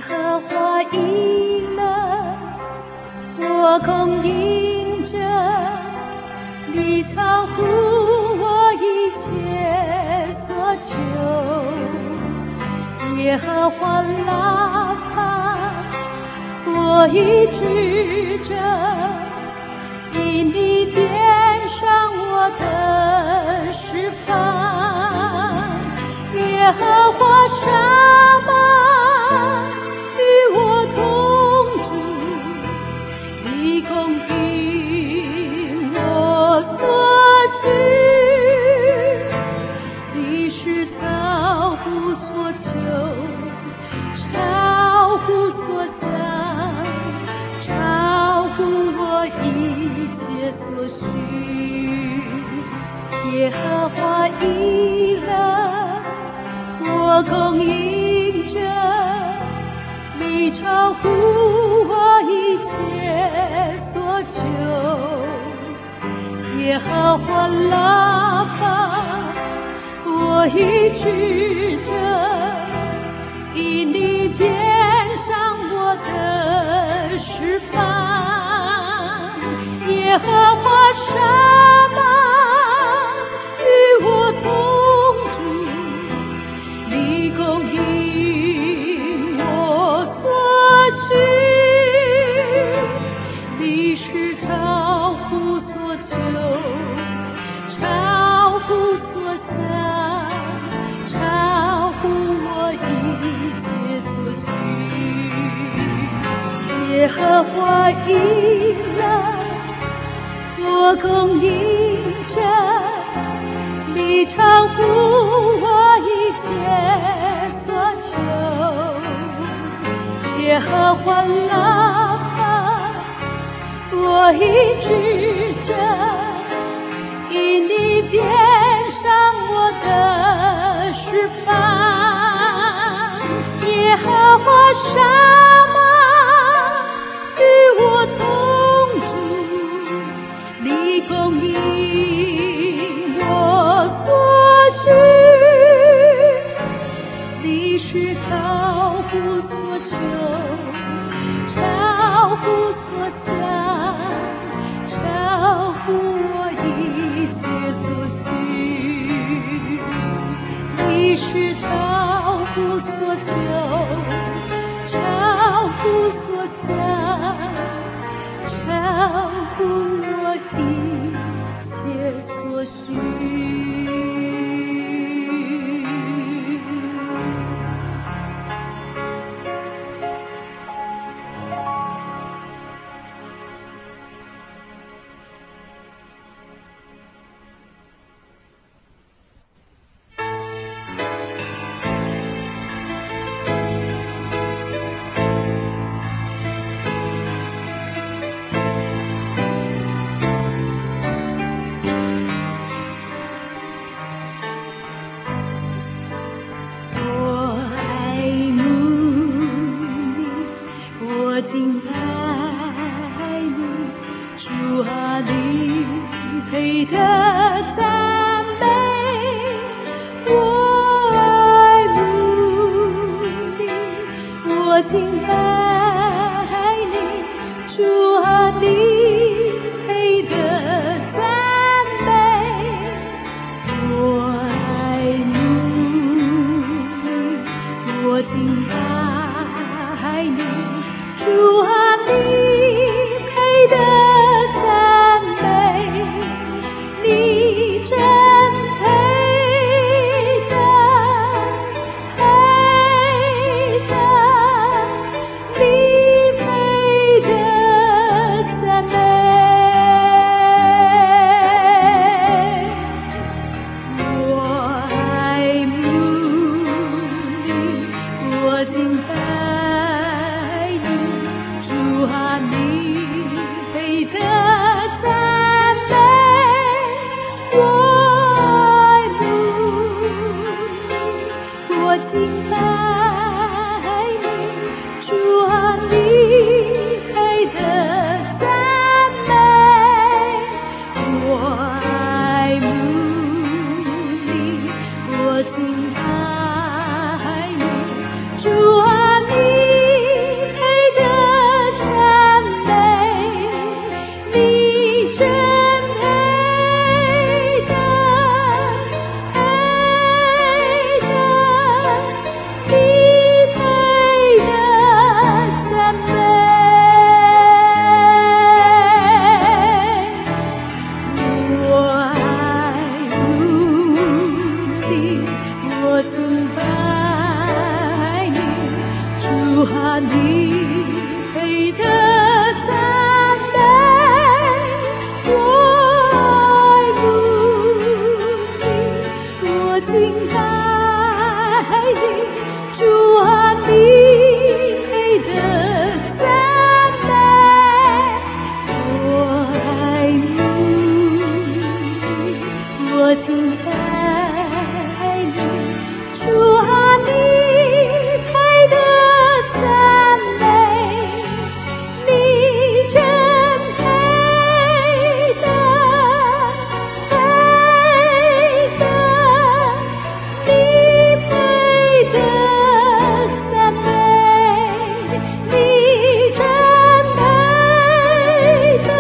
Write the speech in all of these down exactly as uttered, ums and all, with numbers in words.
和华应了我供应着，你超乎我一切所求。耶和华拉法，我医治着，因你点上我的释放。耶和华沙玛与我同住，你供应我所需，你是超乎所求，超乎所想，超乎我一切所需。耶和华以勒，我供应着，你超乎我一切所求。耶和华拉法，我医治着，因你变上我的释放。耶和华沙玛与我同住，你供应我所需，你是超乎所求，超乎所想，超乎我一切所需。耶和华以勒，我供应着，你超乎我一切所求。耶和华拉法，我医治着，因你变上我的释放。耶和华沙玛与我同住，你供应我所需，你是超乎所求，超乎所想，超乎我一切所需。你是超乎所求，超乎所想，超乎我一切所需。 啊，你配得赞美，我爱慕你，我敬拜你，主啊，你配得赞美，我爱慕你，我敬拜你，主啊，你配得赞美，你真配得，配得，你配得赞美，你真配得，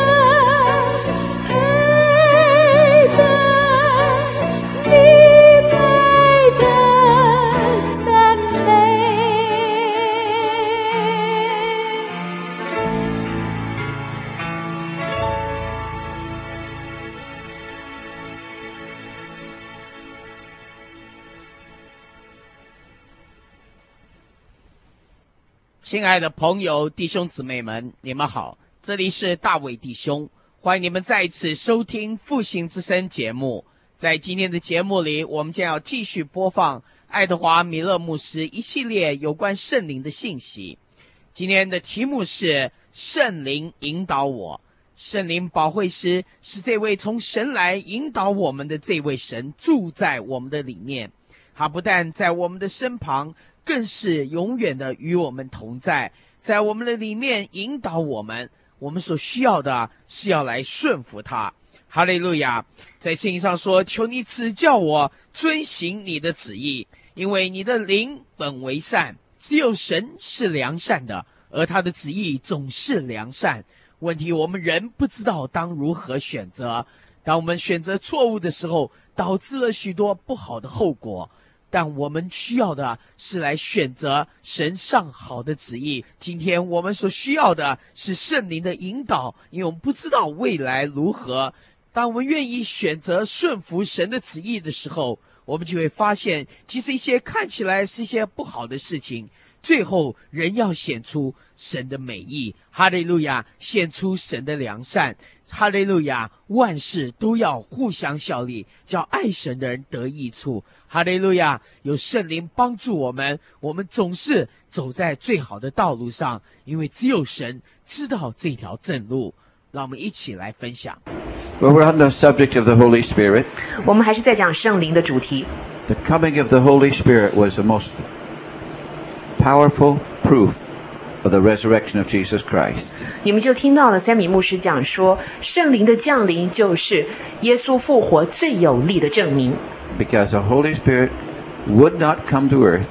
配得，你配得赞美。 亲爱的朋友、弟兄姊妹们，你们好，这里是大卫弟兄，欢迎你们再一次收听复兴之声节目。在今天的节目里，我们将要继续播放爱德华·米勒牧师一系列有关圣灵的信息。今天的题目是圣灵引导我。圣灵保惠师是这位从神来引导我们的这位神住在我们的里面，他不但在我们的身旁，更是永远的与我们同在，在我们的里面引导我们。我们所需要的是要来顺服他。哈利路亚！在圣经上说，求你指教我遵行你的旨意，因为你的灵本为善，只有神是良善的，而他的旨意总是良善。问题我们人不知道当如何选择，当我们选择错误的时候，导致了许多不好的后果。但我们需要的是来选择神上好的旨意。今天我们所需要的是圣灵的引导，因为我们不知道未来如何。当我们愿意选择顺服神的旨意的时候，我们就会发现，其实一些看起来是一些不好的事情，最后人要显出神的美意。哈利路亚！显出神的良善。哈利路亚！万事都要互相效力，叫爱神的人得益处。哈利路亚！有圣灵帮助我们，我们总是走在最好的道路上，因为只有神知道这条正路。让我们一起来分享。 Well, we're on the subject of the Holy Spirit. 我们还是在讲圣灵的主题。 The coming of the Holy Spirit was the most powerful proof of the resurrection of Jesus Christ. 你们就听到了三米牧师讲说，圣灵的降临就是耶稣复活最有力的证明。 Because the Holy Spirit would not come to earth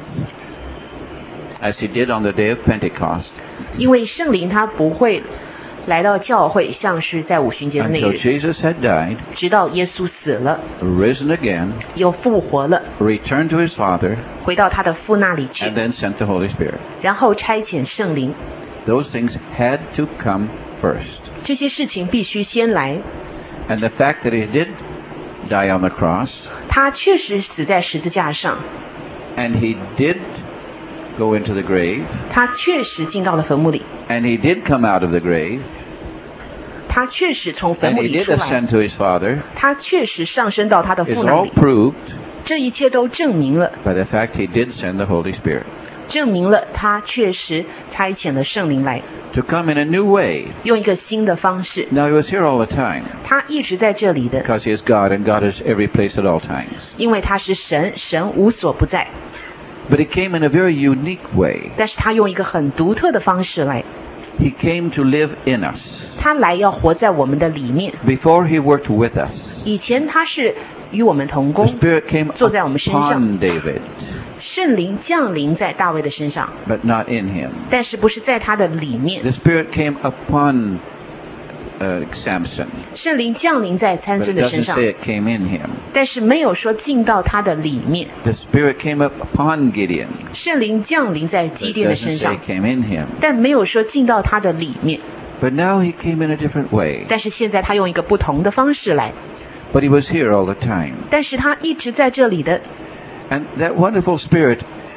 as he did on the day of Pentecost 因为圣灵他不会来到教会，像是在五旬节的那 until 日， Jesus had died, 直到耶稣死了， risen again, 又复活了， returned to his Father, 回到他的父那里去， and then sent the Holy Spirit. 然后差遣圣灵。 Those things had to come first. 这些事情必须先来。 And the fact that he did die on the cross, 他确实死在十字架上， and he did go into the grave, 他确实进到了坟墓里， and he did come out of the grave, 他确实从坟 and 墓 he 里 did 出来， ascend to his Father, 他确实上升到他的 is 父那 all 里。 proved 这一切都证明了， by the fact he did send the Holy Spirit 证明了他确实差遣了圣灵来， to come in a new way. 用一个新的方式。 Now he was here all the time 他一直在这里的， because he is God and God is every place at all times. 因为他是神，神无所不在。 But he came in a very unique way. 但是他用一个很独特的方式来， He came to live in us. 他来要活在我们的里面。 Before he worked with us, 以前他是与我们同 the 工， Spirit came 坐在我们身上。 upon David, 圣灵降临在大卫的身上， but not in him. 但是不是在他的里面。 The Spirit came upon uh, Samson, 圣灵降临在参 but 孙 it 的身 doesn't 上， say it came in him. 但是没有说进到他的里面。 The Spirit came up upon Gideon, 圣灵降临在 but 基 it 甸的 doesn't 身 say 上， it came in him. 但没有说进到他的里面。 But now he came in a different way. 但是现在他用一个不同的方式来， But he was here all the time. 但是他一直在这里的。 And that wonderful Spirit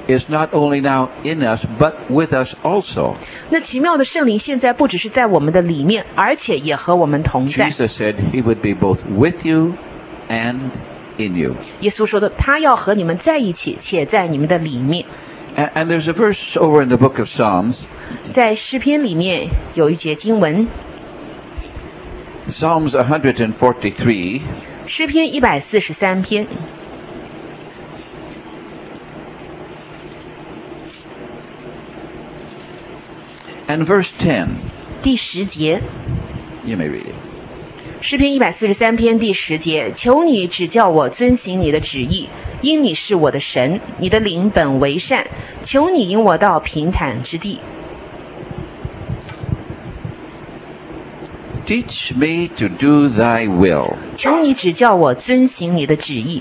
is not only now in us, but with us also. 那奇妙的圣灵现在不只是在我们的里面，而且也和我们同在。 Jesus said he would be both with you and in you. 耶稣说的，他要和你们在一起，且在你们的里面。 And, and there's a verse over in the book of Psalms, 在诗篇里面有一节经文， Psalms one forty-three, 诗篇一百四十三篇 and verse ten. 第十节。 You may read it. 诗篇一百四十三篇第十节，求你指教我遵行你的旨意，因你是我的神，你的灵本为善，求你引我到平坦之地。 Teach me to do thy will, 求你指教我遵行你的旨意，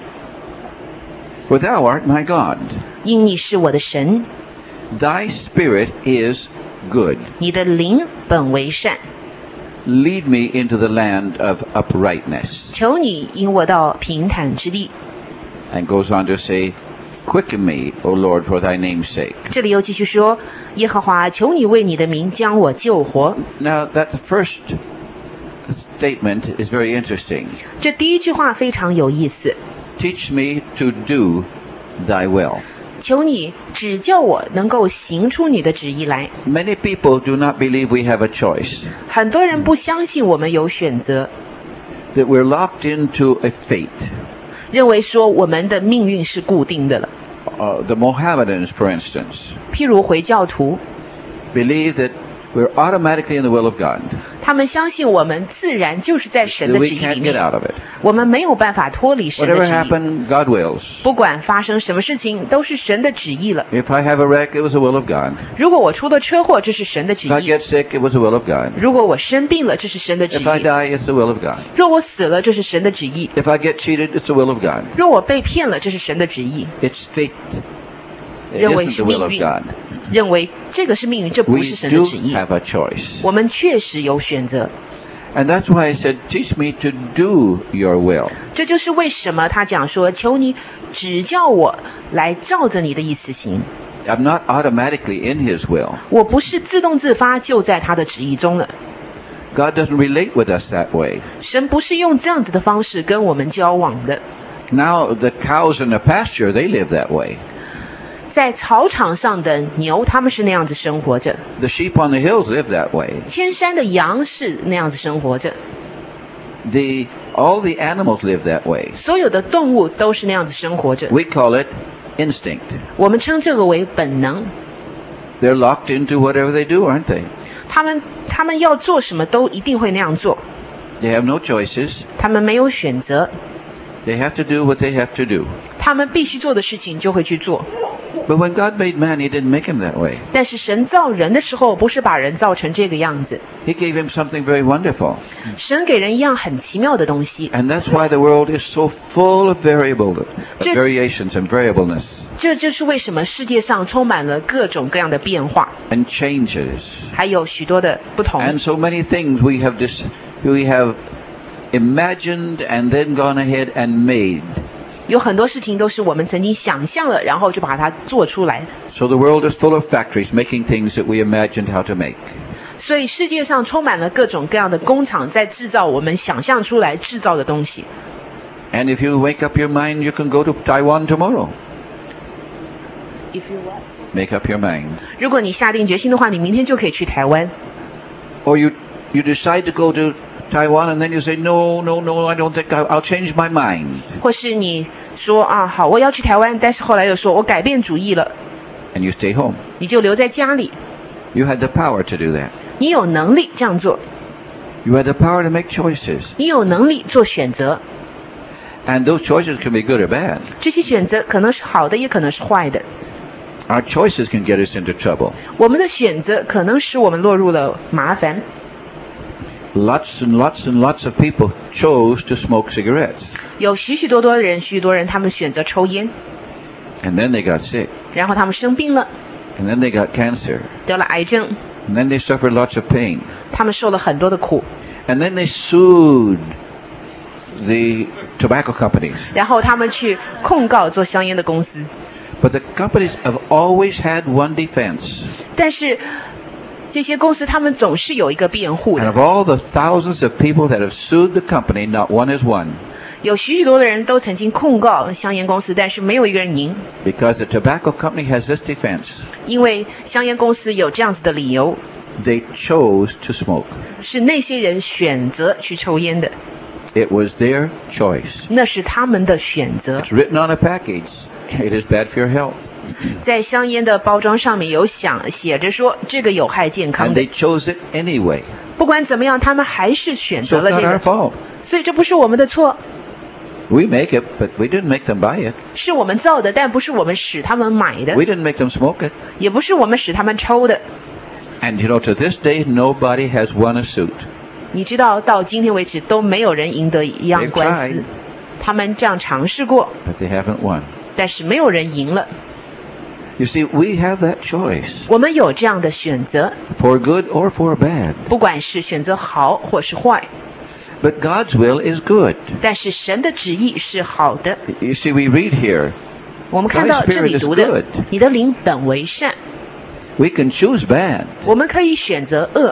for thou art my God. 因你是我的神， Thy spirit is good. 你的灵本为善， Lead me into the land of uprightness. 求你引我到平坦之地。 And goes on to say, Quicken me, O Lord, for thy name's sake. 这里又继续说，耶和华，求你为你的名将我救活。 Now, that first statement is very interesting. 这第一句话非常有意思， Teach me to do thy will. 求你指教我能够行出你的旨意来。 Many people do not believe we have a choice, 很多人不相信我们有选择， that we're locked into a fate. 认为说我们的命运是固定的了。 Uh, the Mohammedans, for instance, 譬如回教徒， believe that we're automatically in the will of God. 他们相信我们自然就是在神 That 的 we 旨意 can't 里 get 面， out of it. 我们没有办法脱离神的 Whatever 旨意。 happened, God wills. 不管发生什么事情，都是神的旨意了。 If I have a wreck, it was the will of God. 如果我出了车祸，这是神的旨 If I 意； get sick, it was the will of God. 如果我生病了，这是神的旨 If I 意； die, it's the will of God. 若我死了，这是神的旨意； If I get cheated, it's the will of God. 若我被骗了，这是神的旨意。 It's fate. It 认为 isn't 是 the will 命 of 运 God. 认为这个是命运，这不 We 是神的 do 旨意。 have a choice. 我们确实有选择， And that's why I said, teach me to do your will. 这就是为什么他讲说：“求你指教我来照着你的意思行。 I'm not automatically in his will. ” 我不是自动自发就在他的旨意中了。 God doesn't relate with us that way. 神不是用这样子的方式跟我们交往的。 Now, the cows in the pasture, they live that way. 在草场上的牛，他们是那样子生活着； The sheep on the hills live that way. 千山的羊是那样子生活着； The, all the animals live that way. 所有的动物都是那样子生活着。 We call it instinct. 我们称这个为本能。 They're locked into whatever they do, aren't they? 他们他们要做什么都一定会那样做， They have no choices. 他们没有选择， They have to do what they have to do. 他们必须做的事情就会去做。 But when God made man, he didn't make him that way. 但是神造人的时候，不是把人造成这个样子， He gave him something very wonderful. 神给人一样很奇妙的东西。 And that's why the world is so full of variable, of Ju- variations and variableness 这就是为什么世界上充满了各种各样的变化， and changes. 还有许多的不同。 And so many things we have this, we have imagined and then gone ahead and made. 有很多事情都是我们曾经想象了，然后就把它做出来。 So the world is full of factories making things that we imagined how to make. 所以世界上充满了各种各样的工厂，在制造我们想象出来制造的东西。 And if you wake up your mind, you can go to Taiwan tomorrow. If you what? Make up your mind. 如果你下定决心的话，你明天就可以去台湾。 Or you, you decide to go to Taiwan and then you say, no, no, no, I don't think I'll, I'll change my mind. 或是你说啊，好，我要去台湾，但是后来又说我改变主意了， And you stay home. 你就留在家里。 You had the power to do that. 你有能力这样做， You had the power to make choices. 你有能力做选择。 And those choices can be good or bad. 这些选择可能是好的，也可能是坏的。 Our choices can get us into trouble. 我们的选择可能使我们落入了麻烦。 Lots and lots and lots of people chose to smoke cigarettes. 有许许多多的人，许多人他们选择抽烟， And then they got sick. 然后他们生病了， And then they got cancer. 得了癌症， And then they suffered lots of pain. 他们受了很多的苦， And then they sued the tobacco companies. 然后他们去控告做香烟的公司。 But the companies have always had one defense. 但是这些公司他们总是有一个辩护 And 的。 of all the thousands of people that have sued the company, not one has won. 有许许多多的人都曾经控告香烟公司，但是没有一个人赢， Because the tobacco company has this defense. 因为香烟公司有这样子的理由， They chose to smoke. 是那些人选择去抽烟的， It was their choice. 那是他们的选择。 It's written on a package. It is bad for your health. 在香烟的包装上面有想写着说这个有害健康 And 的， they chose it anyway. 不管怎么样，他们还是选 So 择 it's 了 not 这 our 个， fault. 所以这不是我们的错， We make it, but we didn't make them buy it. 是我们造的，但不是我们使他们买的， We didn't make them smoke it. 也不是我们使他们抽的。 And you know, to this day, nobody has won a suit. 你知道，到今天为止都没有人赢得一样 They've 官 tried. 司，他们这样尝试过， But they haven't won. 但是没有人赢了。 You see, we have that choice, 我们有这样的选择， for good or for bad. 不管是选择好或是坏， But God's will is good. 但是神的旨意是好的。 You see, we read here, 我们看到 God's 这里 spirit is 读的 good.， 你的灵本为善， we can choose bad, 我们可以选择恶，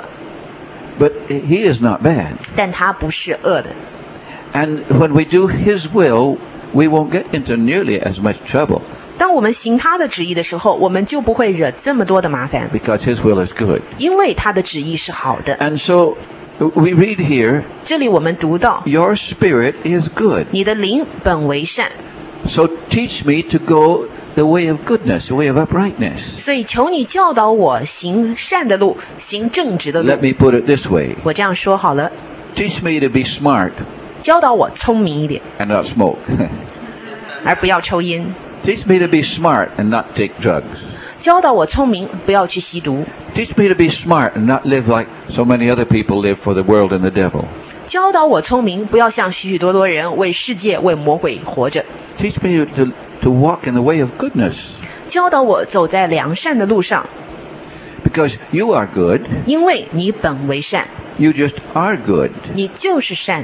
but He is not bad. 但他不是恶的。 And when we do His will, we won't get into nearly as much trouble, 当我们行他的旨意的时候，我们就不会惹这么多的麻烦， because His will is good. 因为他的旨意是好的。 And so, we read here, 这里我们读到， your spirit is good. 你的灵本为善， So teach me to go the way of goodness, the way of uprightness. 所以求你教导我行善的路，行正直的 Let 路。 me put it this way. 我这样说好了， Teach me to be smart 教导我聪明一点， and not smoke. 而不要抽烟； Teach me to be smart and not take drugs. 教导我聪明，不要去吸毒； Teach me to be smart and not live like so many other people live for the world and the devil. 教导我聪明，不要像许许多多人为世界、为魔鬼活着； Teach me to, to walk in the way of goodness, 教导我走在良善的路上， because you are good. 因为你本为善， You just are good. 你就是善。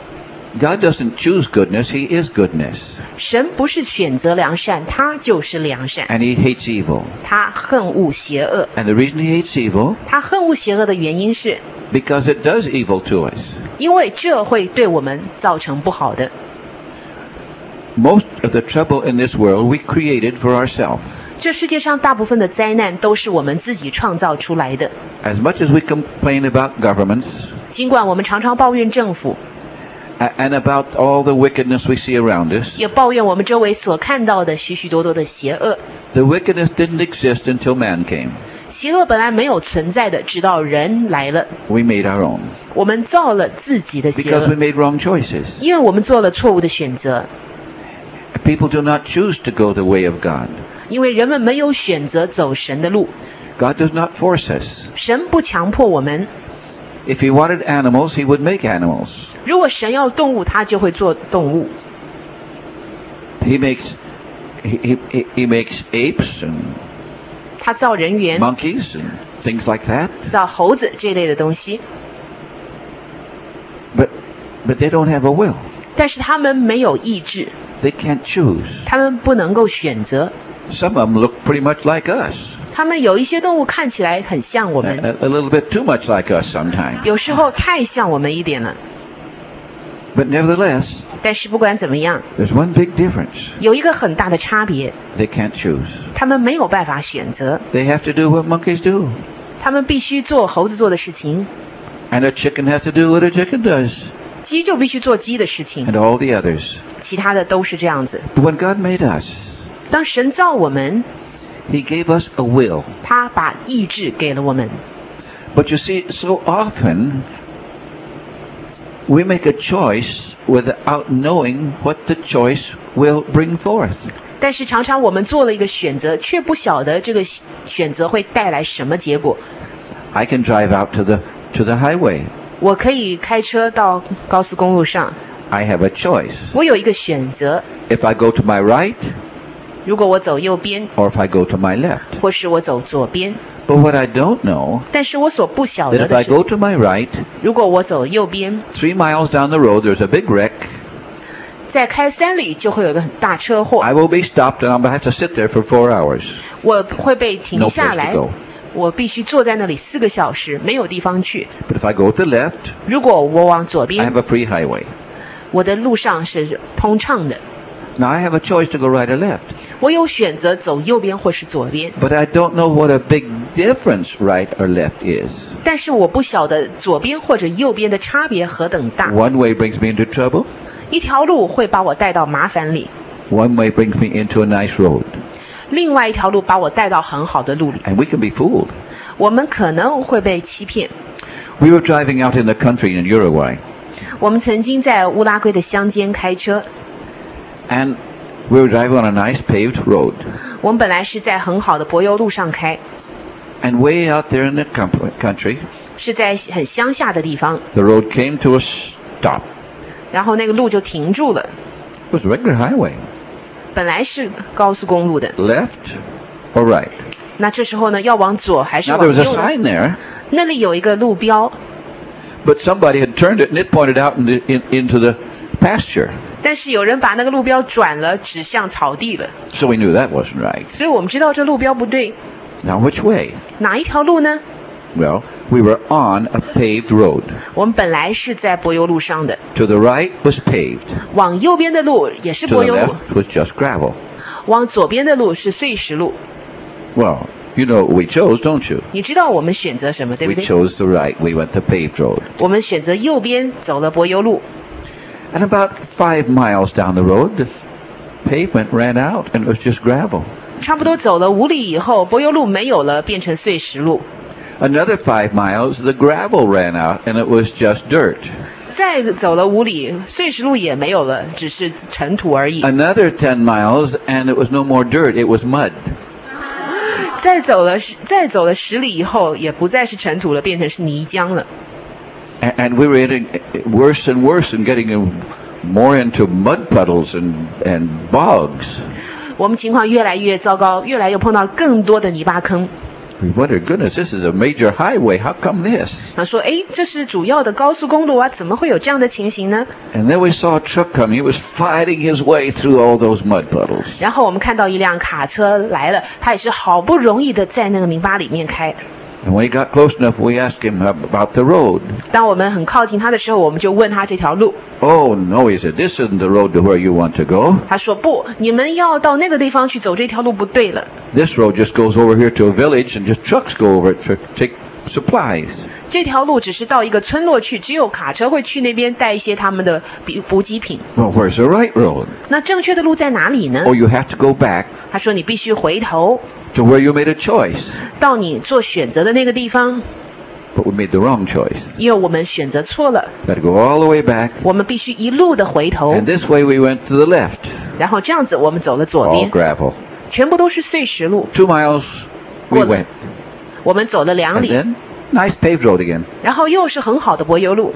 God doesn't choose goodness, He is goodness. 神不是选择良善，他就是良善， And He hates evil. 他恨恶邪恶。 And the reason He hates evil, 他恨恶邪恶的原因是， because it does evil to us. 因为这会对我们造成不好的。 Most of the trouble in this world we created for ourselves. 这世界上大部分的灾难都是我们自己创造出来的。 As much as we complain about governments 尽管我们常常抱怨政府， a- and about all the wickedness we see around us, 也抱怨我们周围所看到的许许多多的邪恶。 the wickedness didn't exist until man came. 邪恶本来没有存在的，直到人来了， We made our own 我们造了自己的邪 because we 恶， made wrong choices. 因为我们做了错误的选择， People do not choose to go the way of God. 因为人们没有选择走神的路， God does not force us. 神不强迫我们。 If He wanted animals, He would make animals. 如果神要动物，他就会做动物。 He makes he, he, he makes apes and 他造人猿、 monkeys and things like that. 造猴子这类的东西， But but they don't have a will. 但是他们没有意志， They can't choose. 他们不能够选择。 Some of them look pretty much like us. 他们有一些动物看起来很像我 A, 们， a little bit too much like us sometimes. 有时候太像我们一点了。 But nevertheless, 但是不管怎么样， there's one big difference. 有一个很大的差别， They can't choose. 他们没有办法选择， They have to do what monkeys do. 他们必须做猴子做的事情， And a chicken has to do what a chicken does. 鸡就必须做鸡的事情， And all the others. 其他的都是这样子。 But when God made us, 当神造我们， He gave us a will. 他把意志给了我们。 But you see, so often we make a choice without knowing what the choice will bring forth. 但是常常我们做了一个选择，却不晓得这个选择会带来什么结果。 I can drive out to the to the highway. 我可以开车到高速公路上， I have a choice. 我有一个选择。 If I go to my right 如果我走右边， or if I go to my left. 或是我走左边， But what I don't know, 但是我所不晓 that 得 if I 的是， go to my right, 如果我走右边， three miles down the road there's a big wreck, 再开三里就会有一个很大车祸， I will be stopped and I'm going to have to sit there for four hours. 我会被停 No 下 place 来 to go. 我必须坐在那里四个小时，没有地方去。 But if I go to the left, 如果我往左 I 边 have，a free highway. 我的路上是通畅的， Now I have a choice to go right or left. 我有选择走右边或是左边， But I don't know what a big difference right or left is. 但是我不晓得左边或者右边的差别何等大。 One way brings me into trouble. 一条路会把我带到麻烦里， One way brings me into a nice road. 另外一条路把我带到很好的路里。 And we can be fooled. 我们可能会被欺骗。 We were driving out in the country in Uruguay. 我们曾经在乌拉圭的乡间开车， And we were driving on a nice paved road. 我们本来是在很好的柏油路上开， And way out there in the com- country, 是在很乡下的地方， the road came to a stop. 然后那个路就停住了。 It was a regular highway. 本来是高速公路的， Left or right? 那这时候呢，要往左还是 Now 往 there was a 右呢？ sign there, 那里有一个路标， but somebody had turned it and it pointed out in the, in, into the pasture. 但是有人把那个路标转了，指向草地了， So we knew that wasn't right. 所以我们知道这路标不对。 Now which way? 哪一条路呢？ Well, we were on a paved road. 我们本来是在柏油路上的， To the right was paved. 往右边的路也是 To 柏 the 油路， left was just gravel. 往左边的路是碎石路。 Well, you know what we chose, don't you? 你知道我们选择什么，对不 We 对？ chose the right. We went the paved road. 我们选择右边走了柏油路， And about five miles down the road, the pavement ran out and it was just gravel. 差不多走了五里以后，柏油路没有了，变成碎石路。 Another five miles, the gravel ran out and it was just dirt. 再走了五里，碎石路也没有了，只是尘土而已。 Another ten miles and it was no more dirt, it was mud. 再走了十再走了十里以后，也不再是尘土了，变成是泥浆了。 And, and we were getting worse and worse and getting more into mud puddles and, and bogs. 我们情况越来越糟糕，越来越碰到更多的泥巴坑。 We wondered, goodness, this is a major highway. How come this? 他说：“哎，这是主要的高速公路啊，怎么会有这样的情形呢 And then we saw a truck coming. He was fighting his way through all those mud puddles.？” 然后我们看到一辆卡车来了，他也是好不容易的在那个泥巴里面开。 And when he got close enough, we asked him about the road. 当我们很靠近他的时候，我们就问他这条路。 Oh, no, he said, this isn't the road to where you want to go. 他说：“不，你们要到那个地方去走，这条路不对了。 This road just goes over here to a village and just trucks go over it to take supplies. 这条路只是到一个村落去，只有卡车会去那边带一些他们的补补给品。 Well, where's the right road? 那正确的路在哪里呢 Oh, you have to go back 他说：“你必须回头 to where you made a choice. 到你做选择的那个地方， But we made the wrong choice. 因为我们选择错了， Got to go all the way back. 我们必须一路的回头， And this way we went to the left. 然后这样子我们走了左 All 边， gravel. 全部都是碎石路。 Two miles we Good. went. 我们走了两 And 里， then, nice paved road again. 然后又是很好的柏油路。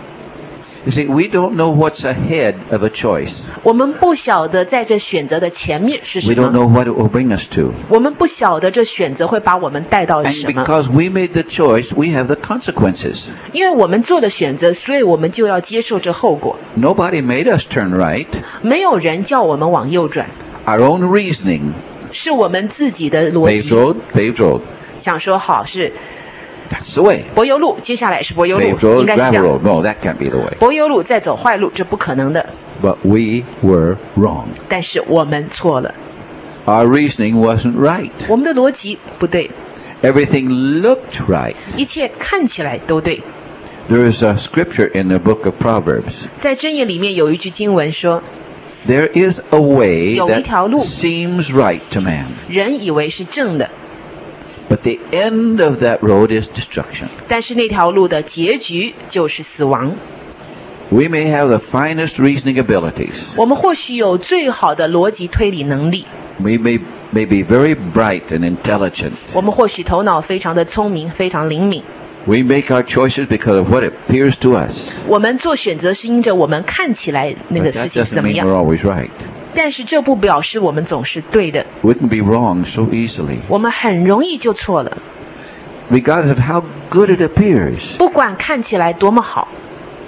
You see, we don't know what's ahead of a choice. 我们不晓得在这选择的前面是 We 什 don't 么， know what it will bring us to. 我们不晓得这选择会把我们带到 And 什么。 because we made the choice, we have the consequences. 因为我们做的选择，所以我们就要接受这后果。 Nobody made us turn right. 没有人叫我们往右转， Our own reasoning. 是我们自己的逻 Paved 辑。 road, paved road. 想说好是 That's the way. 柏油路，接下来是柏油路 Paved，road, 应该是这 gravel 样。 road. No, that can't be the way. 柏油路再走坏路，这不可能的。 But we were wrong. 但是我们错了， Our reasoning wasn't right. 我们的逻辑不对， Everything looked right. 一切看起来都对。 There is a scripture in the book of Proverbs. 在箴言里面有一句经文说， There is a way 有一条路。 that seems right to man. 人以为是正的， But the end of that road is destruction. 但是那条路的结局就是死亡。 We may have the finest reasoning abilities. 我们或许有最好的逻辑推理能力， We may, may be very bright and intelligent. 我们或许头脑非常的聪明，非常灵敏。 We make our choices because of what appears to us. 我们做选择是因着我们看起来那 But 个事 that 情是 doesn't 怎么 mean 样， we're always right. 但是这不表示我们总是对的， We can be wrong so easily. 我们很容易就错了。 Regardless of how good it appears. 不管看起来多么好，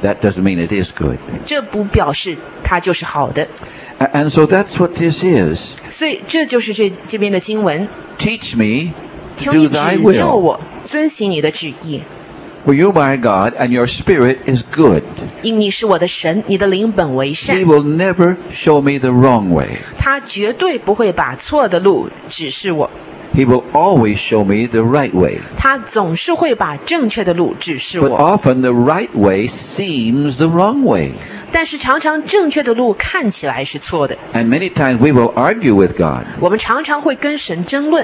that doesn't mean it is good. 这不表示它就是好的。 And so that's what this is. 所以这就是这这边的经文， Teach me 求 to 你 do thy 指教 will. 我遵行你的旨意， For you, my God, and your spirit is good. 因你是我的神，你的灵本为 He 善， will never show me the wrong way. 他绝对不会把错的路指示我， He will always show me the right way. 他总是会把正确的路指示 But 我。 often the right way seems the wrong way. 但是常常正确的路看起来是错的， And many times we will argue with God. 我们常常会跟神争论。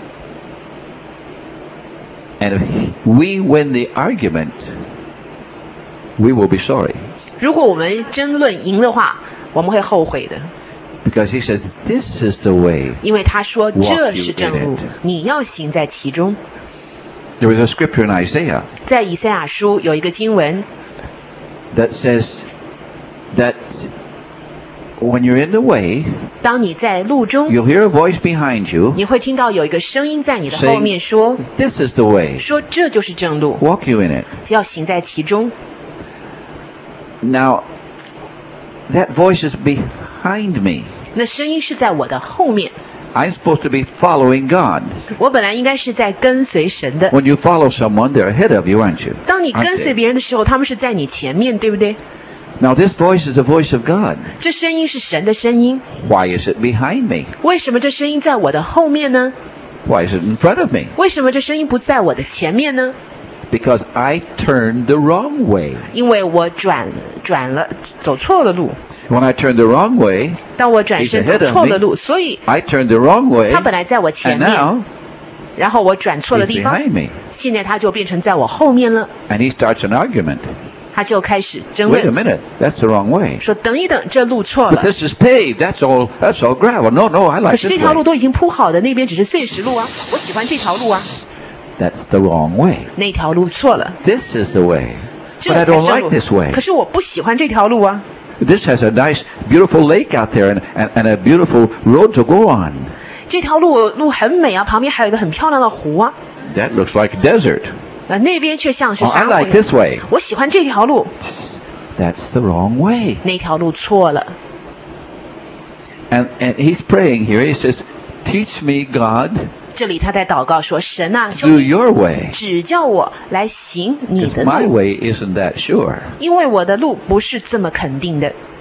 And if we win the argument, we will be sorry. 如果我们争论赢的话，我们会后悔的， Because he says, this is the way. 因为他说 Walk 这 you 是正 in 路 it， 你要行在其中。 There is a scripture in Isaiah 在以赛亚书有一个经文， that says that when you're in the way, 当你在路中， you'll hear a voice behind you 你会听到有一个声音在你的 saying, 后面说 this is the way. 说这就是正路， Walk you in it. 要行在其中。 Now, that voice is behind me. 那声音是在我的后面， I'm supposed to be following God. 我本来应该是在跟随神的。 When you follow someone, they're ahead of you, aren't you? 当你 Aren't 跟随 they? 别人的时候，他们是在你前面，对不对？ Now, this voice is the voice of God. 这声音是神的声音， Why is it behind me? 为什么这声音在我的后面呢？ Why is it in front of me? 为什么这声音不在我的前面呢？ Because I turned the wrong way. 因为我转转了，走错了路。 When I turned the wrong way, 当我转身 He's ahead 走 of 错了 me. 路，所以 I turned the wrong way, 他本来在我前 and 面， now 然后我转错了 he's 地方， behind me. 现在他就变成在我后面了， And he starts an argument. 他就开始争 Wait a 论， minute, that's the wrong way. 说等一等，这路错 But 了。 this is paved. That's all. That's all gravel. No, no, I 可 like 是 this 这条路 way. 都已经铺好的，那边只是碎石路啊，我喜欢这条路啊， That's the wrong way. 那条路错了， This is the way. 这 But 才 I 是 don't like 路 this way. 可是我不喜欢这条路啊， This has a nice, beautiful lake out there and, and, and a beautiful road to go on. 这条路路很美啊，旁边还有一个很漂亮的湖啊， That looks like desert. 呃，那边却像是 Oh, I 沙漠 like 一 this 样。 way. 我喜欢这条路， That's the wrong way. 那条路错了。 And, and he's praying here. He says, teach me, God, 这里他在祷告说：“神啊，求 do 你 your way. 指教我来行你 Because 的 my 路， way isn't that sure. 因为我的路不是这么肯定的。